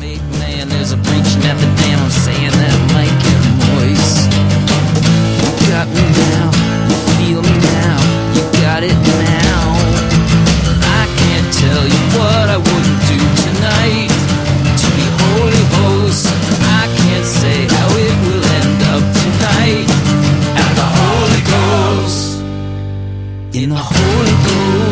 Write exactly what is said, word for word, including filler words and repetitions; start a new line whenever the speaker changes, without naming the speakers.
make man, there's a breaching at the dam. I'm saying that might get moist. You got me now, you feel me now, you got it now. I can't tell you what I wouldn't do tonight to be holy host. I can't say how it will end up tonight. At the Holy Ghost, in the Holy Ghost.